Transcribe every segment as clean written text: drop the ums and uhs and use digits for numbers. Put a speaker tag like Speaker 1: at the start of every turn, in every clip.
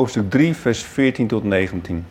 Speaker 1: hoofdstuk 3, vers 14 tot 19.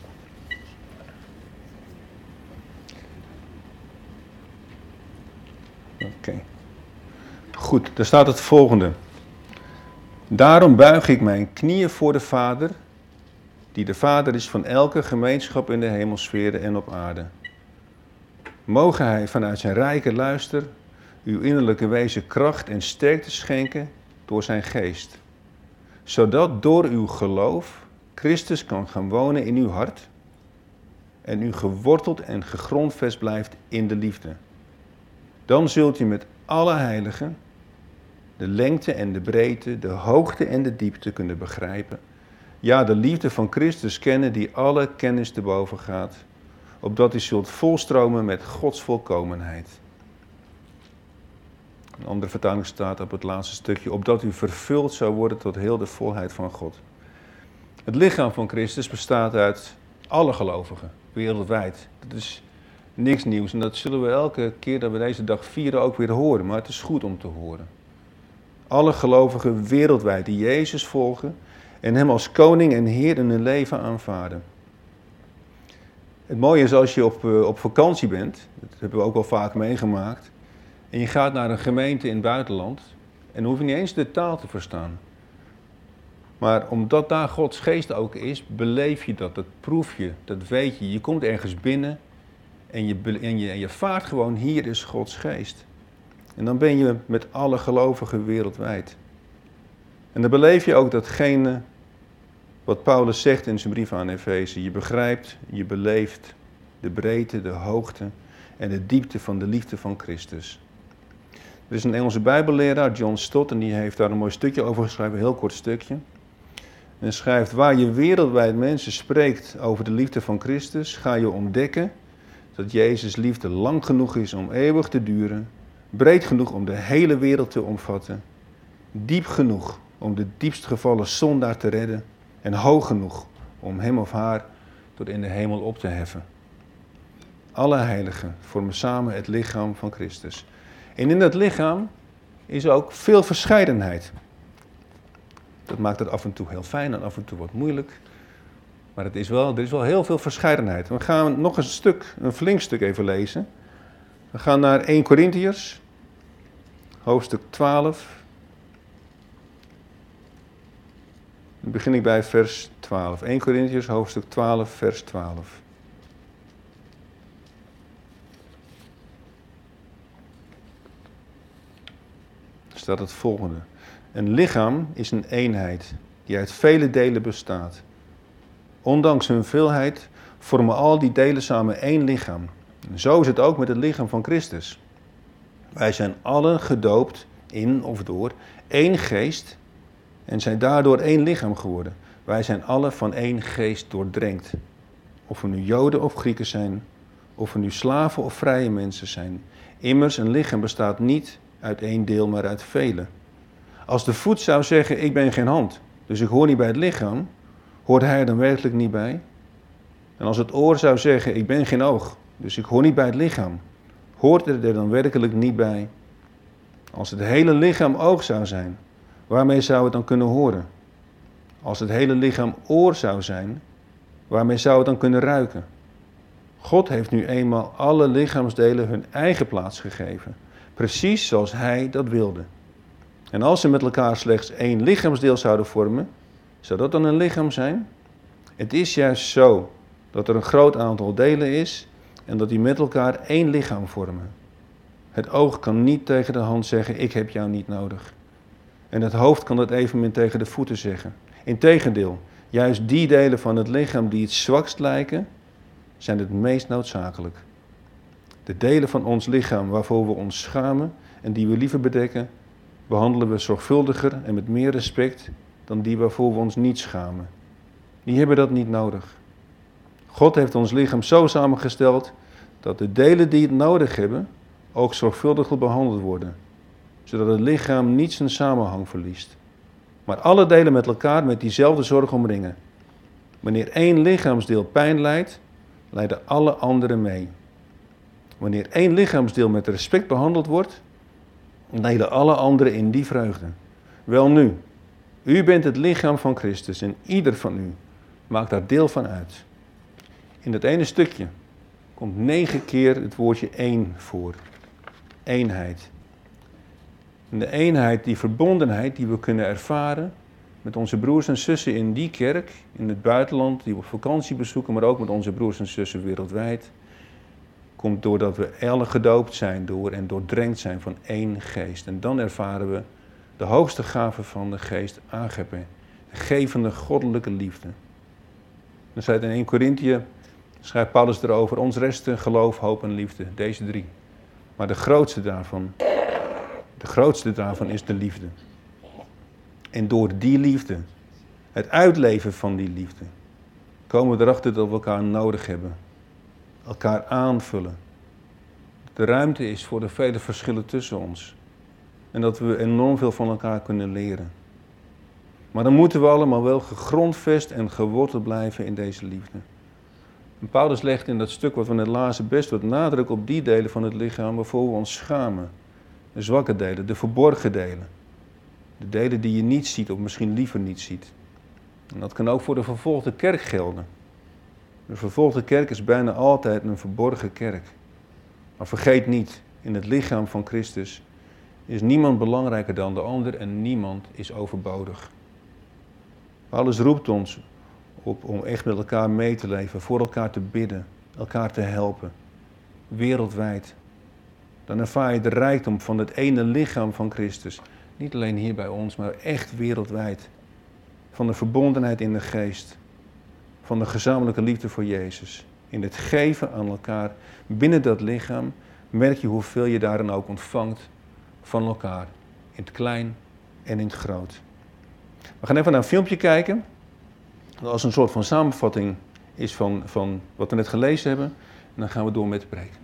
Speaker 1: Oké. Goed, daar staat het volgende. Daarom buig ik mijn knieën voor de Vader, die de Vader is van elke gemeenschap in de hemelsferen en op aarde. Moge Hij vanuit zijn rijke luister uw innerlijke wezen kracht en sterkte schenken door zijn geest, zodat door uw geloof Christus kan gaan wonen in uw hart en u geworteld en gegrondvest blijft in de liefde. Dan zult u met alle heiligen de lengte en de breedte, de hoogte en de diepte kunnen begrijpen. Ja, de liefde van Christus kennen die alle kennis te boven gaat, opdat u zult volstromen met Gods volkomenheid. Een andere vertaling staat op het laatste stukje, opdat u vervuld zou worden tot heel de volheid van God. Het lichaam van Christus bestaat uit alle gelovigen, wereldwijd. Dat is niks nieuws en dat zullen we elke keer dat we deze dag vieren ook weer horen, maar het is goed om te horen. Alle gelovigen wereldwijd die Jezus volgen en Hem als koning en Heer in hun leven aanvaarden. Het mooie is als je op vakantie bent, dat hebben we ook al vaak meegemaakt, en je gaat naar een gemeente in het buitenland en dan hoef je niet eens de taal te verstaan. Maar omdat daar Gods geest ook is, beleef je dat proef je, dat weet je. Je komt ergens binnen en je vaart gewoon, hier is Gods geest. En dan ben je met alle gelovigen wereldwijd. En dan beleef je ook datgene wat Paulus zegt in zijn brief aan Efeze. Je begrijpt, je beleeft de breedte, de hoogte en de diepte van de liefde van Christus. Er is een Engelse bijbelleraar, John Stott, en die heeft daar een mooi stukje over geschreven, een heel kort stukje. En hij schrijft, waar je wereldwijd mensen spreekt over de liefde van Christus, ga je ontdekken dat Jezus' liefde lang genoeg is om eeuwig te duren, breed genoeg om de hele wereld te omvatten, diep genoeg om de diepst gevallen zondaar te redden en hoog genoeg om hem of haar tot in de hemel op te heffen. Alle heiligen vormen samen het lichaam van Christus. En in dat lichaam is ook veel verscheidenheid. Dat maakt het af en toe heel fijn en af en toe wat moeilijk. Maar er is wel heel veel verscheidenheid. We gaan nog een flink stuk even lezen. We gaan naar 1 Korintiërs, hoofdstuk 12. Dan begin ik bij vers 12. 1 Korintiërs, hoofdstuk 12, vers 12. Er staat het volgende. Een lichaam is een eenheid die uit vele delen bestaat. Ondanks hun veelheid vormen al die delen samen één lichaam. En zo is het ook met het lichaam van Christus. Wij zijn allen gedoopt in of door één geest en zijn daardoor één lichaam geworden. Wij zijn allen van één geest doordrenkt. Of we nu Joden of Grieken zijn, of we nu slaven of vrije mensen zijn. Immers, een lichaam bestaat niet uit één deel, maar uit vele. Als de voet zou zeggen, ik ben geen hand, dus ik hoor niet bij het lichaam, hoort hij er dan werkelijk niet bij? En als het oor zou zeggen, ik ben geen oog, dus ik hoor niet bij het lichaam, hoort er dan werkelijk niet bij? Als het hele lichaam oog zou zijn, waarmee zou het dan kunnen horen? Als het hele lichaam oor zou zijn, waarmee zou het dan kunnen ruiken? God heeft nu eenmaal alle lichaamsdelen hun eigen plaats gegeven, precies zoals Hij dat wilde. En als ze met elkaar slechts één lichaamsdeel zouden vormen, zou dat dan een lichaam zijn? Het is juist zo dat er een groot aantal delen is en dat die met elkaar één lichaam vormen. Het oog kan niet tegen de hand zeggen, ik heb jou niet nodig. En het hoofd kan dat evenmin tegen de voeten zeggen. Integendeel, juist die delen van het lichaam die het zwakst lijken, zijn het meest noodzakelijk. De delen van ons lichaam waarvoor we ons schamen en die we liever bedekken, behandelen we zorgvuldiger en met meer respect dan die waarvoor we ons niet schamen. Die hebben dat niet nodig. God heeft ons lichaam zo samengesteld dat de delen die het nodig hebben ook zorgvuldig behandeld worden, zodat het lichaam niet zijn samenhang verliest. Maar alle delen met elkaar met diezelfde zorg omringen. Wanneer één lichaamsdeel pijn lijdt, lijden alle anderen mee. Wanneer één lichaamsdeel met respect behandeld wordt, lijden alle anderen in die vreugde. Welnu, U bent het lichaam van Christus en ieder van u maakt daar deel van uit. In dat ene stukje komt 9 keer het woordje één voor. Eenheid. En de eenheid, die verbondenheid die we kunnen ervaren met onze broers en zussen in die kerk, in het buitenland, die we op vakantie bezoeken, maar ook met onze broers en zussen wereldwijd, komt doordat we alle gedoopt zijn door en doordrenkt zijn van één geest. En dan ervaren we de hoogste gave van de geest, agape, gevende goddelijke liefde. Dan staat in 1 Korinthië, schrijft Paulus erover, ons resten geloof, hoop en liefde, deze 3. Maar de grootste daarvan is de liefde. En door die liefde, het uitleven van die liefde, komen we erachter dat we elkaar nodig hebben. Elkaar aanvullen. De ruimte is voor de vele verschillen tussen ons. En dat we enorm veel van elkaar kunnen leren. Maar dan moeten we allemaal wel gegrondvest en geworteld blijven in deze liefde. En Paulus legt in dat stuk wat we net lazen best wat nadruk op die delen van het lichaam waarvoor we ons schamen. De zwakke delen, de verborgen delen. De delen die je niet ziet of misschien liever niet ziet. En dat kan ook voor de vervolgde kerk gelden. De vervolgde kerk is bijna altijd een verborgen kerk. Maar vergeet niet, in het lichaam van Christus is niemand belangrijker dan de ander en niemand is overbodig. Paulus roept ons op om echt met elkaar mee te leven, voor elkaar te bidden, elkaar te helpen, wereldwijd. Dan ervaar je de rijkdom van het ene lichaam van Christus. Niet alleen hier bij ons, maar echt wereldwijd. Van de verbondenheid in de geest. Van de gezamenlijke liefde voor Jezus. In het geven aan elkaar binnen dat lichaam merk je hoeveel je daarin ook ontvangt van elkaar. In het klein en in het groot. We gaan even naar een filmpje kijken. Dat als een soort van samenvatting is van wat we net gelezen hebben. En dan gaan we door met de preek.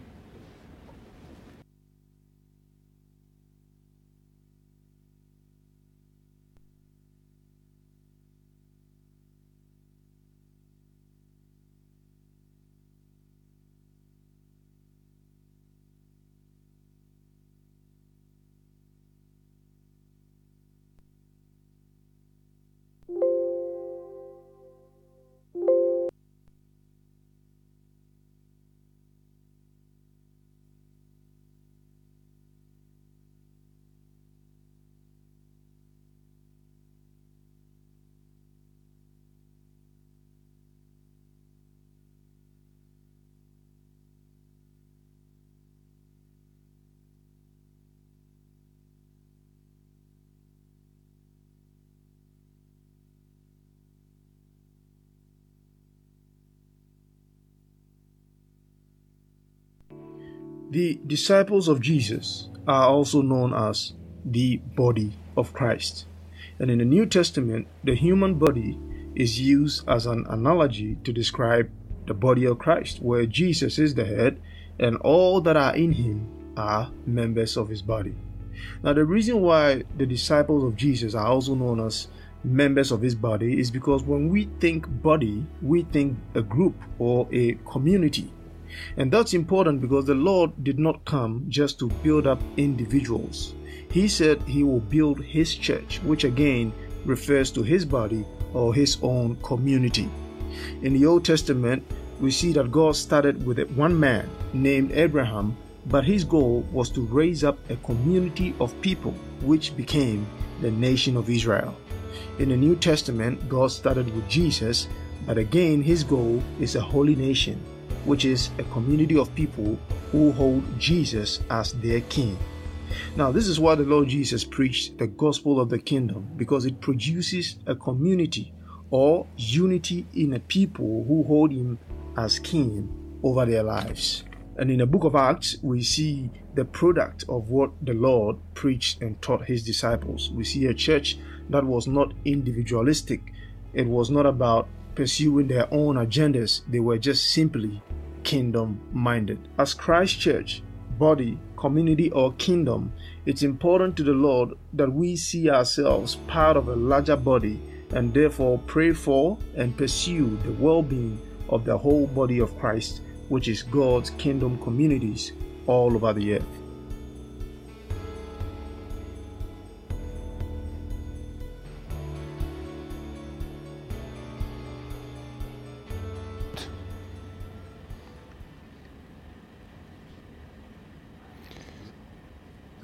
Speaker 2: The disciples of Jesus are also known as the body of Christ. And in the New Testament, the human body is used as an analogy to describe the body of Christ, where Jesus is the head and all that are in him are members of his body. Now, the reason why the disciples of Jesus are also known as members of his body is because when we think body, we think a group or a community. And that's important because the Lord did not come just to build up individuals. He said he will build his church, which again refers to his body or his own community. In the Old Testament, we see that God started with one man named Abraham, but his goal was to raise up a community of people which became the nation of Israel. In the New Testament, God started with Jesus, but again his goal is a holy nation, which is a community of people who hold Jesus as their king. Now, this is why the Lord Jesus preached the gospel of the kingdom, because it produces a community or unity in a people who hold him as king over their lives. And in the book of Acts, we see the product of what the Lord preached and taught his disciples. We see a church that was not individualistic. It was not about pursuing their own agendas. They were just simply kingdom-minded. As Christ Church, body, community, or kingdom, it's important to the Lord that we see ourselves part of a larger body and therefore pray for and pursue the well-being of the whole body of Christ, which is God's kingdom communities all over the earth.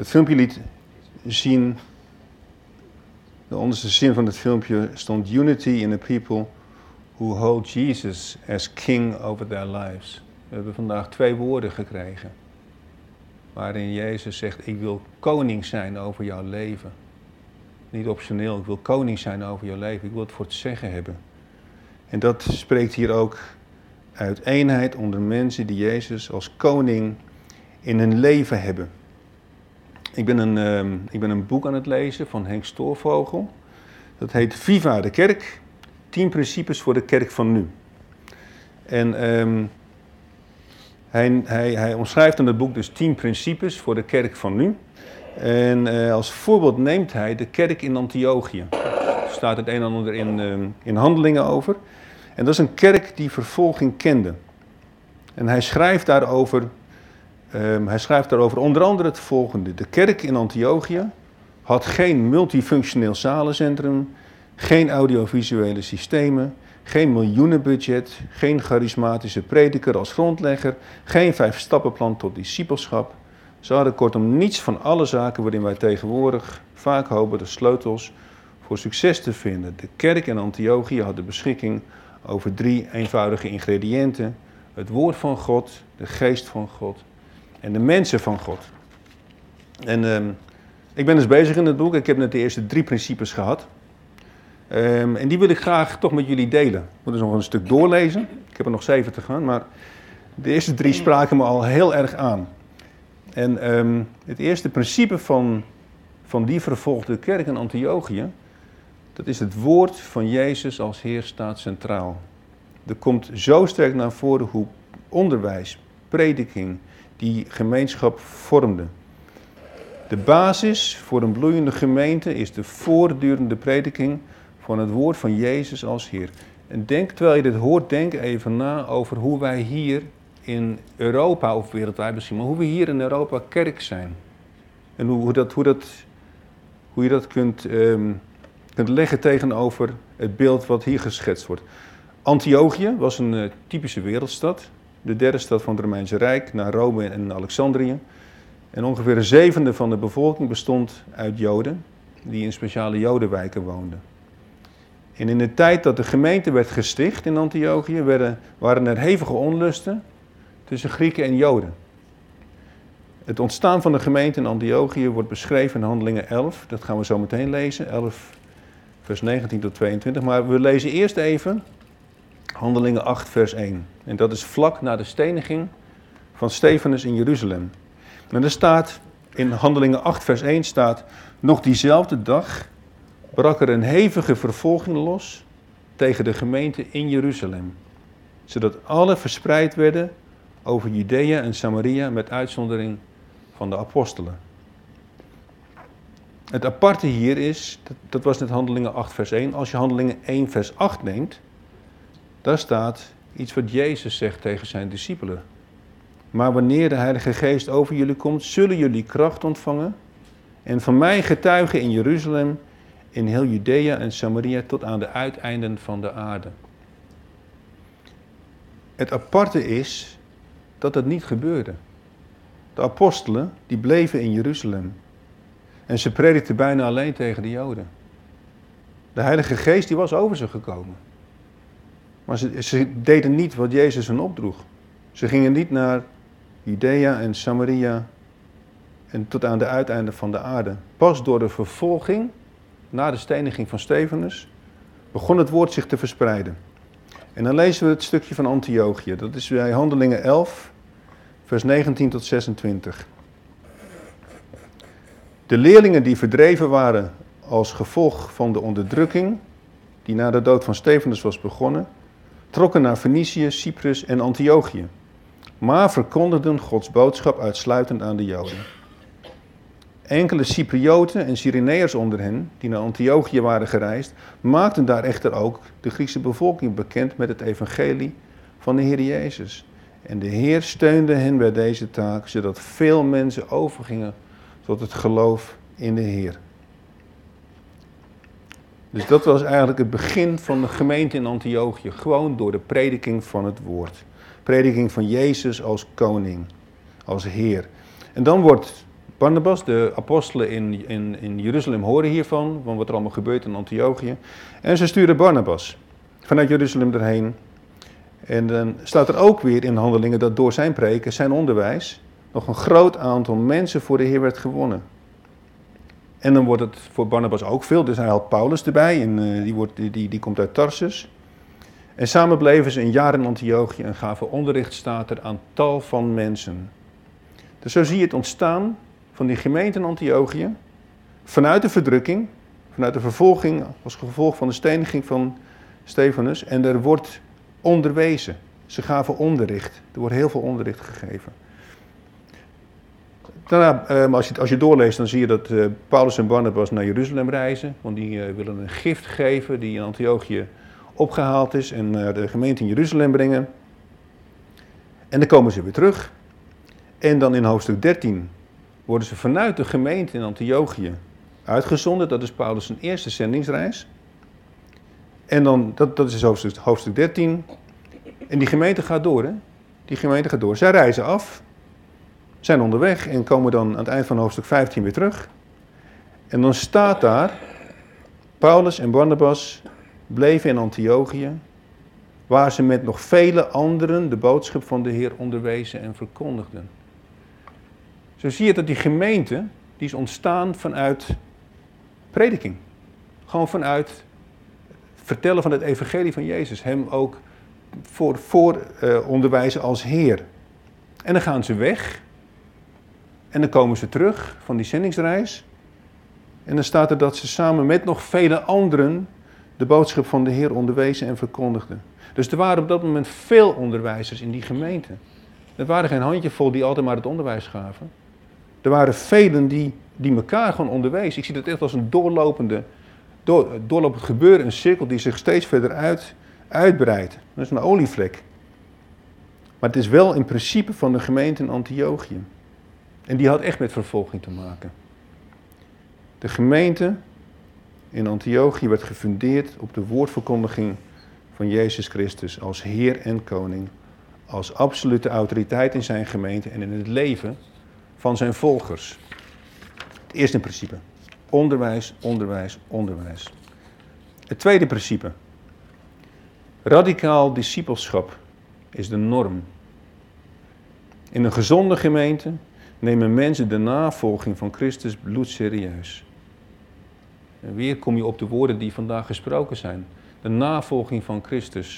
Speaker 1: Het filmpje liet zien, de onderste zin van het filmpje stond: Unity in a people who hold Jesus as king over their lives. We hebben vandaag 2 woorden gekregen, waarin Jezus zegt: ik wil koning zijn over jouw leven. Niet optioneel, ik wil koning zijn over jouw leven. Ik wil het voor het zeggen hebben. En dat spreekt hier ook uit eenheid onder mensen die Jezus als koning in hun leven hebben. Ik ben een boek aan het lezen van Henk Stoorvogel. Dat heet Viva de Kerk, 10 principes voor de kerk van nu. En hij omschrijft in het boek dus 10 principes voor de kerk van nu. En als voorbeeld neemt hij de kerk in Antiochië. Er staat het een en ander in Handelingen over. En dat is een kerk die vervolging kende. En hij schrijft daarover onder andere het volgende. De kerk in Antiochië had geen multifunctioneel zalencentrum, geen audiovisuele systemen, geen miljoenenbudget, geen charismatische prediker als grondlegger, geen 5-stappenplan tot discipelschap. Ze hadden kortom niets van alle zaken waarin wij tegenwoordig vaak hopen de sleutels voor succes te vinden. De kerk in Antiochië had de beschikking over 3 eenvoudige ingrediënten: het woord van God, de geest van God en de mensen van God. En ik ben dus bezig in het boek. Ik heb net de eerste 3 principes gehad. En die wil ik graag toch met jullie delen. Ik moet dus nog een stuk doorlezen. Ik heb er nog 7 te gaan, maar de eerste 3 spraken me al heel erg aan. En het eerste principe van die vervolgde kerk in Antiochië, dat is het woord van Jezus als Heer staat centraal. Er komt zo sterk naar voren hoe onderwijs, prediking, die gemeenschap vormde. De basis voor een bloeiende gemeente is de voortdurende prediking van het woord van Jezus als Heer. En terwijl je dit hoort, denk even na over hoe wij hier in Europa, of wereldwijd misschien, maar hoe we hier in Europa kerk zijn. En hoe je dat kunt leggen tegenover het beeld wat hier geschetst wordt. Antiochië was een typische wereldstad. De 3e stad van het Romeinse Rijk, na Rome en Alexandrië. En ongeveer 1/7 van de bevolking bestond uit Joden, die in speciale Jodenwijken woonden. En in de tijd dat de gemeente werd gesticht in Antiochië, waren er hevige onlusten tussen Grieken en Joden. Het ontstaan van de gemeente in Antiochië wordt beschreven in Handelingen 11. Dat gaan we zo meteen lezen, 11 vers 19 tot 22. Maar we lezen eerst even Handelingen 8 vers 1. En dat is vlak na de steniging van Stefanus in Jeruzalem. En er staat in Handelingen 8 vers 1 staat: nog diezelfde dag brak er een hevige vervolging los tegen de gemeente in Jeruzalem, zodat alle verspreid werden over Judea en Samaria met uitzondering van de apostelen. Het aparte hier is, dat was net Handelingen 8 vers 1, als je Handelingen 1 vers 8 neemt, daar staat iets wat Jezus zegt tegen zijn discipelen. Maar wanneer de Heilige Geest over jullie komt, zullen jullie kracht ontvangen en van mij getuigen in Jeruzalem, in heel Judea en Samaria tot aan de uiteinden van de aarde. Het aparte is dat het niet gebeurde. De apostelen, die bleven in Jeruzalem. En ze predikten bijna alleen tegen de Joden. De Heilige Geest die was over ze gekomen. Maar ze deden niet wat Jezus hen opdroeg. Ze gingen niet naar Judea en Samaria en tot aan de uiteinden van de aarde. Pas door de vervolging, na de steniging van Stefanus, begon het woord zich te verspreiden. En dan lezen we het stukje van Antiochië. Dat is bij Handelingen 11, vers 19 tot 26. De leerlingen die verdreven waren als gevolg van de onderdrukking, die na de dood van Stefanus was begonnen, trokken naar Fenicië, Cyprus en Antiochië, maar verkondigden Gods boodschap uitsluitend aan de Joden. Enkele Cyprioten en Cyreneërs onder hen, die naar Antiochië waren gereisd, maakten daar echter ook de Griekse bevolking bekend met het evangelie van de Heer Jezus. En de Heer steunde hen bij deze taak, zodat veel mensen overgingen tot het geloof in de Heer. Dus dat was eigenlijk het begin van de gemeente in Antiochië, gewoon door de prediking van het woord. Prediking van Jezus als koning, als Heer. En dan wordt Barnabas. De apostelen in Jeruzalem horen hiervan, van wat er allemaal gebeurt in Antiochië. En ze sturen Barnabas vanuit Jeruzalem erheen. En dan staat er ook weer in de Handelingen dat door zijn preken, zijn onderwijs, nog een groot aantal mensen voor de Heer werd gewonnen. En dan wordt het voor Barnabas ook veel, dus hij haalt Paulus erbij en die komt uit Tarsus. En samen bleven ze een jaar in Antiochië en gaven onderricht, staat er, aan tal van mensen. Dus zo zie je het ontstaan van die gemeente in Antiochië, vanuit de verdrukking, vanuit de vervolging als gevolg van de steniging van Stefanus. En er wordt onderwezen. Ze gaven onderricht. Er wordt heel veel onderricht gegeven. Daarna, als je doorleest, dan zie je dat Paulus en Barnabas naar Jeruzalem reizen. Want die willen een gift geven die in Antiochië opgehaald is en naar de gemeente in Jeruzalem brengen. En dan komen ze weer terug. En dan in hoofdstuk 13 worden ze vanuit de gemeente in Antiochië uitgezonden. Dat is Paulus' zijn eerste zendingsreis. En dan, dat is hoofdstuk 13. En die gemeente gaat door, hè? Die gemeente gaat door. Zij reizen af, zijn onderweg en komen dan aan het eind van hoofdstuk 15 weer terug. En dan staat daar, Paulus en Barnabas bleven in Antiochië, waar ze met nog vele anderen de boodschap van de Heer onderwezen en verkondigden. Zo zie je dat die gemeente, die is ontstaan vanuit prediking. Gewoon vanuit vertellen van het evangelie van Jezus. Hem ook onderwijzen als Heer. En dan gaan ze weg. En dan komen ze terug van die zendingsreis. En dan staat er dat ze samen met nog vele anderen de boodschap van de Heer onderwezen en verkondigden. Dus er waren op dat moment veel onderwijzers in die gemeente. Er waren geen handjevol die altijd maar het onderwijs gaven. Er waren velen die elkaar gewoon onderwezen. Ik zie dat echt als een doorlopend gebeuren, een cirkel die zich steeds verder uitbreidt. Dat is een olievlek. Maar het is wel in principe van de gemeente in Antiochië. En die had echt met vervolging te maken. De gemeente in Antiochië werd gefundeerd op de woordverkondiging van Jezus Christus als Heer en Koning, als absolute autoriteit in zijn gemeente en in het leven van zijn volgers. Het eerste principe. Onderwijs, onderwijs, onderwijs. Het tweede principe. Radicaal discipelschap is de norm. In een gezonde gemeente nemen mensen de navolging van Christus bloedserieus. En weer kom je op de woorden die vandaag gesproken zijn. De navolging van Christus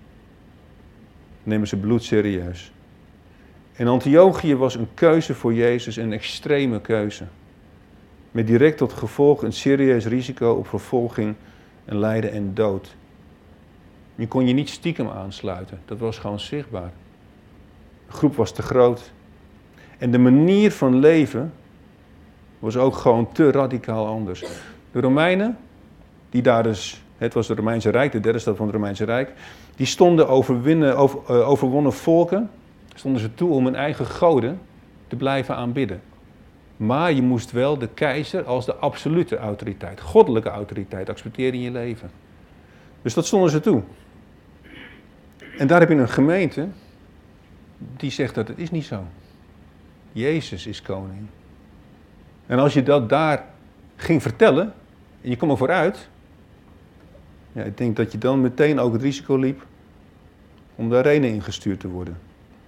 Speaker 1: nemen ze bloedserieus. In Antiochië was een keuze voor Jezus een extreme keuze. Met direct tot gevolg een serieus risico op vervolging en lijden en dood. Je kon je niet stiekem aansluiten, dat was gewoon zichtbaar. De groep was te groot. En de manier van leven was ook gewoon te radicaal anders. De Romeinen, die daar dus, het was het Romeinse Rijk, de derde stad van het Romeinse Rijk, die stonden overwonnen volken, stonden ze toe om hun eigen goden te blijven aanbidden. Maar je moest wel de keizer als de absolute autoriteit, goddelijke autoriteit, accepteren in je leven. Dus dat stonden ze toe. En daar heb je een gemeente die zegt dat het is niet zo. Jezus is koning. En als je dat daar ging vertellen, en je kwam er vooruit, ja, ik denk dat je dan meteen ook het risico liep om de arena ingestuurd te worden.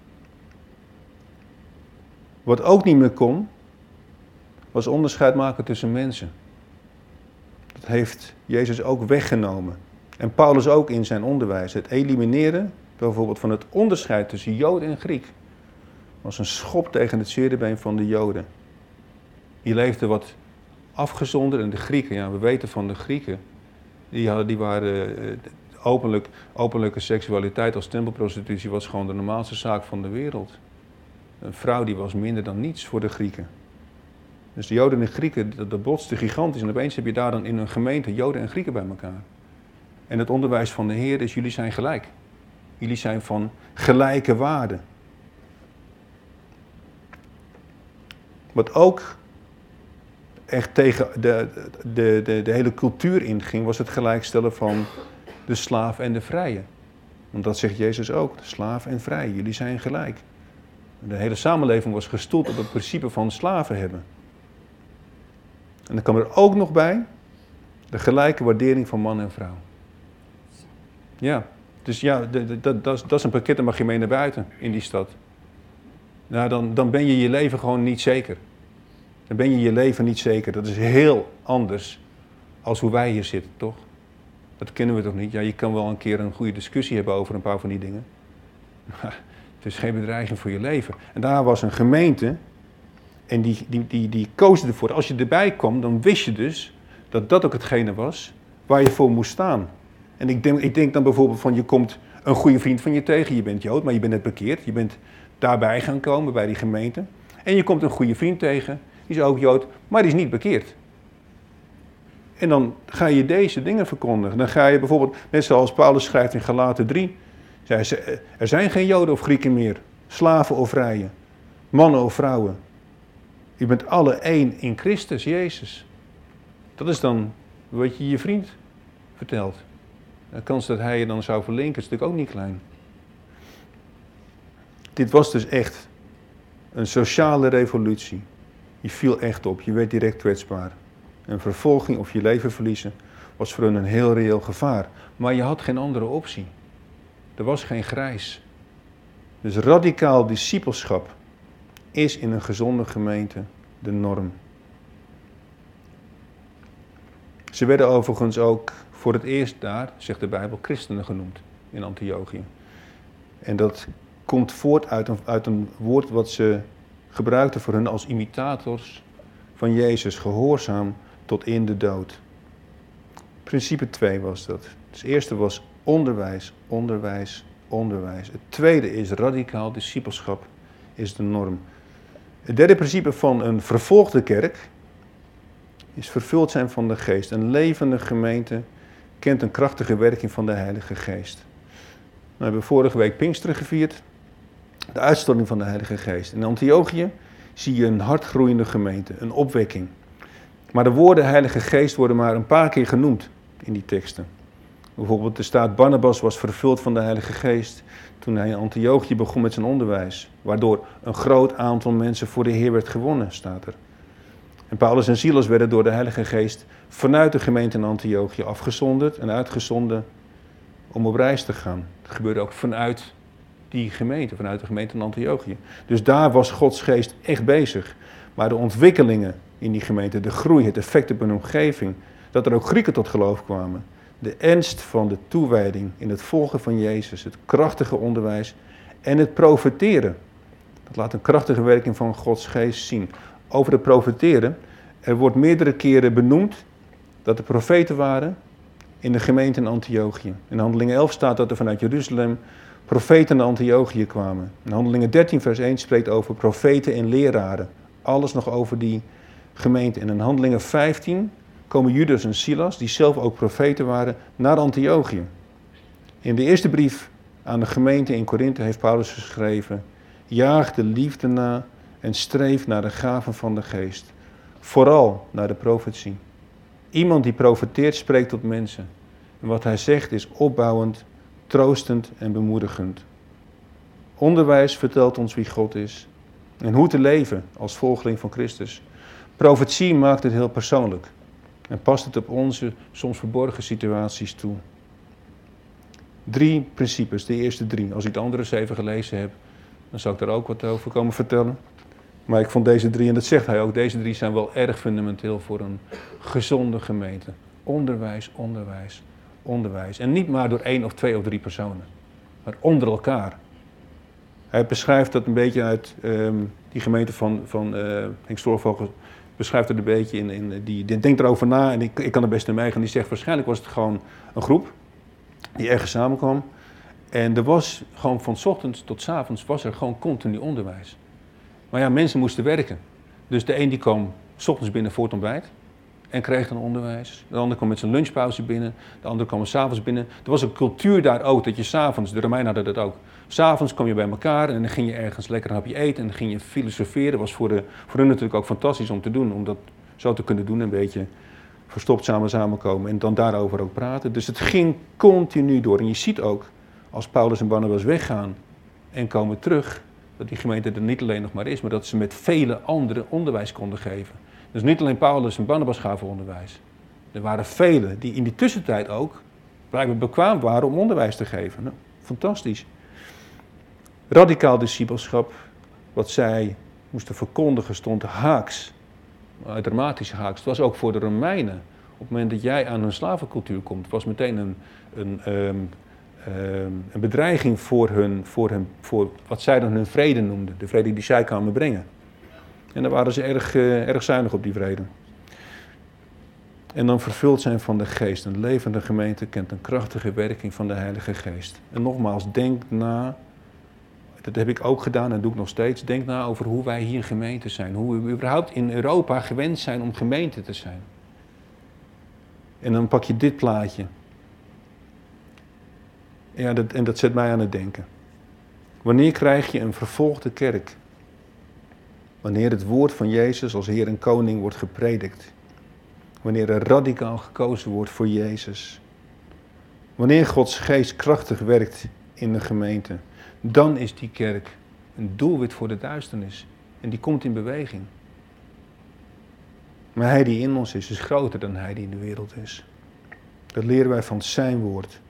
Speaker 1: Wat ook niet meer kon, was onderscheid maken tussen mensen. Dat heeft Jezus ook weggenomen. En Paulus ook in zijn onderwijs. Het elimineren bijvoorbeeld van het onderscheid tussen Jood en Griek was een schop tegen het zeerbeen van de Joden. Die leefden wat afgezonderd en de Grieken, ja, we weten van de Grieken, die waren openlijke seksualiteit als tempelprostitutie was gewoon de normaalste zaak van de wereld. Een vrouw die was minder dan niets voor de Grieken. Dus de Joden en de Grieken, dat botste gigantisch. En opeens heb je daar dan in een gemeente Joden en Grieken bij elkaar. En het onderwijs van de Heer is, jullie zijn gelijk. Jullie zijn van gelijke waarde. Wat ook echt tegen de hele cultuur inging, was het gelijkstellen van de slaaf en de vrije. Want dat zegt Jezus ook, de slaaf en vrij, jullie zijn gelijk. De hele samenleving was gestoeld op het principe van slaven hebben. En dan kwam er ook nog bij de gelijke waardering van man en vrouw. Ja, dus ja, dat is een pakket, dat mag je mee naar buiten in die stad. Nou, dan ben je je leven gewoon niet zeker. Dan ben je je leven niet zeker. Dat is heel anders als hoe wij hier zitten, toch? Dat kennen we toch niet? Ja, je kan wel een keer een goede discussie hebben over een paar van die dingen. Maar het is geen bedreiging voor je leven. En daar was een gemeente en die koos ervoor. Als je erbij kwam, dan wist je dus dat dat ook hetgene was waar je voor moest staan. En ik denk dan bijvoorbeeld van, je komt een goede vriend van je tegen. Je bent Jood, maar je bent net bekeerd. Je bent daarbij gaan komen, bij die gemeente. En je komt een goede vriend tegen, die is ook Jood, maar die is niet bekeerd. En dan ga je deze dingen verkondigen. Dan ga je bijvoorbeeld, net zoals Paulus schrijft in Galaten 3, er zijn geen Joden of Grieken meer, slaven of vrije, mannen of vrouwen. Je bent alle één in Christus Jezus. Dat is dan wat je je vriend vertelt. De kans dat hij je dan zou verlinken is natuurlijk ook niet klein. Dit was dus echt een sociale revolutie. Je viel echt op, je werd direct kwetsbaar. Een vervolging of je leven verliezen was voor hen een heel reëel gevaar. Maar je had geen andere optie. Er was geen grijs. Dus radicaal discipelschap is in een gezonde gemeente de norm. Ze werden overigens ook voor het eerst daar, zegt de Bijbel, christenen genoemd in Antiochië. En dat komt voort uit een woord wat ze gebruikten voor hun als imitators van Jezus, gehoorzaam tot in de dood. Principe 2 was dat. Dus het eerste was onderwijs, onderwijs, onderwijs. Het tweede is radicaal discipelschap, is de norm. Het derde principe van een vervolgde kerk is vervuld zijn van de geest. Een levende gemeente kent een krachtige werking van de Heilige Geest. We hebben vorige week Pinksteren gevierd. De uitstorting van de Heilige Geest. In Antiochië zie je een hardgroeiende gemeente, een opwekking. Maar de woorden Heilige Geest worden maar een paar keer genoemd in die teksten. Bijvoorbeeld er staat, Barnabas was vervuld van de Heilige Geest toen hij in Antiochië begon met zijn onderwijs. Waardoor een groot aantal mensen voor de Heer werd gewonnen, staat er. En Paulus en Silas werden door de Heilige Geest vanuit de gemeente in Antiochië afgezonderd en uitgezonden om op reis te gaan. Dat gebeurde ook vanuit die gemeente, vanuit de gemeente in Antiochië. Dus daar was Gods Geest echt bezig. Maar de ontwikkelingen in die gemeente, de groei, het effect op een omgeving, dat er ook Grieken tot geloof kwamen. De ernst van de toewijding in het volgen van Jezus, het krachtige onderwijs en het profeteren. Dat laat een krachtige werking van Gods Geest zien. Over het profeteren, er wordt meerdere keren benoemd dat er profeten waren in de gemeente in Antiochië. In Handelingen 11 staat dat er vanuit Jeruzalem profeten naar Antiochië kwamen. In Handelingen 13 vers 1 spreekt over profeten en leraren. Alles nog over die gemeente. En in Handelingen 15 komen Judas en Silas, die zelf ook profeten waren, naar Antiochië. In de eerste brief aan de gemeente in Korinthe heeft Paulus geschreven: jaag de liefde na en streef naar de gaven van de geest. Vooral naar de profetie. Iemand die profeteert spreekt tot mensen. En wat hij zegt is opbouwend, troostend en bemoedigend. Onderwijs vertelt ons wie God is en hoe te leven als volgeling van Christus. Profetie maakt het heel persoonlijk en past het op onze soms verborgen situaties toe. 3 principes, de eerste 3. Als ik de andere 7 gelezen heb, dan zou ik daar ook wat over komen vertellen. Maar ik vond deze 3, en dat zegt hij ook, deze 3 zijn wel erg fundamenteel voor een gezonde gemeente. Onderwijs, onderwijs, onderwijs. En niet maar door 1 of 2 of 3 personen, maar onder elkaar. Hij beschrijft dat een beetje uit die gemeente van Henk Storvogel, beschrijft het een beetje die denkt erover na en ik kan er best in meegaan. Die zegt waarschijnlijk was het gewoon een groep die ergens samenkwam. En er was gewoon van 's ochtends tot 's avonds was er gewoon continu onderwijs. Maar ja, mensen moesten werken. Dus de een die kwam 's ochtends binnen voor het ontbijt en kreeg dan onderwijs. De ander kwam met zijn lunchpauze binnen, de ander kwam 's avonds binnen. Er was een cultuur daar ook, dat je 's avonds, de Romeinen hadden dat ook. 's Avonds kwam je bij elkaar en dan ging je ergens lekker een hapje eten en dan ging je filosoferen. Dat was voor hun natuurlijk ook fantastisch om te doen, om dat zo te kunnen doen, een beetje verstopt samenkomen en dan daarover ook praten. Dus het ging continu door. En je ziet ook, als Paulus en Barnabas weggaan en komen terug, dat die gemeente er niet alleen nog maar is, maar dat ze met vele anderen onderwijs konden geven. Dus niet alleen Paulus en Barnabas gaven onderwijs. Er waren velen die in die tussentijd ook blijkbaar bekwaam waren om onderwijs te geven. Nou, fantastisch. Radicaal discipelschap, wat zij moesten verkondigen, stond haaks. Dramatisch haaks. Het was ook voor de Romeinen. Op het moment dat jij aan hun slavencultuur komt, was meteen een bedreiging voor wat zij dan hun vrede noemden. De vrede die zij kwamen brengen. En daar waren ze erg zuinig op die vrede. En dan vervuld zijn van de geest. Een levende gemeente kent een krachtige werking van de Heilige Geest. En nogmaals, denk na. Dat heb ik ook gedaan en doe ik nog steeds. Denk na over hoe wij hier gemeente zijn. Hoe we überhaupt in Europa gewend zijn om gemeente te zijn. En dan pak je dit plaatje. Ja, dat zet mij aan het denken. Wanneer krijg je een vervolgde kerk? Wanneer het woord van Jezus als Heer en Koning wordt gepredikt. Wanneer er radicaal gekozen wordt voor Jezus. Wanneer Gods geest krachtig werkt in de gemeente. Dan is die kerk een doelwit voor de duisternis. En die komt in beweging. Maar hij die in ons is groter dan hij die in de wereld is. Dat leren wij van zijn woord.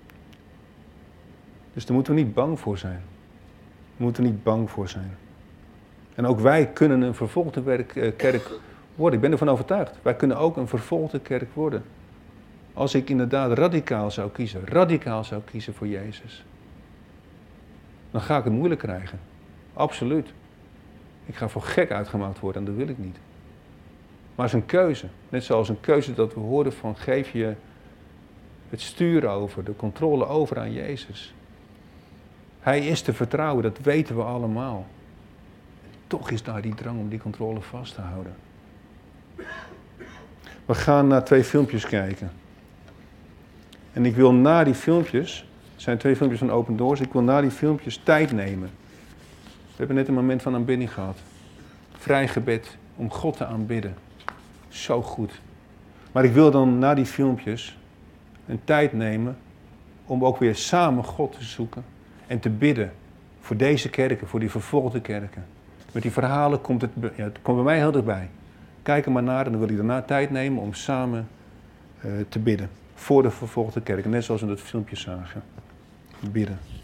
Speaker 1: Dus daar moeten we niet bang voor zijn. Daar moeten we niet bang voor zijn. En ook wij kunnen een vervolgde kerk worden. Ik ben ervan overtuigd. Wij kunnen ook een vervolgde kerk worden. Als ik inderdaad radicaal zou kiezen voor Jezus. Dan ga ik het moeilijk krijgen. Absoluut. Ik ga voor gek uitgemaakt worden en dat wil ik niet. Maar het is een keuze. Net zoals een keuze dat we hoorden van geef je het stuur over, de controle over aan Jezus. Hij is te vertrouwen, dat weten we allemaal. Toch is daar die drang om die controle vast te houden. We gaan naar 2 filmpjes kijken. En ik wil na die filmpjes, het zijn 2 filmpjes van Open Doors, ik wil na die filmpjes tijd nemen. We hebben net een moment van aanbidding gehad. Vrij gebed om God te aanbidden. Zo goed. Maar ik wil dan na die filmpjes een tijd nemen om ook weer samen God te zoeken en te bidden voor deze kerken, voor die vervolgde kerken. Met die verhalen komt het komt bij mij heel dichtbij. Kijk er maar naar en dan wil ik daarna tijd nemen om samen te bidden. Voor de vervolgde kerken, net zoals we in dat filmpje zagen. Bidden.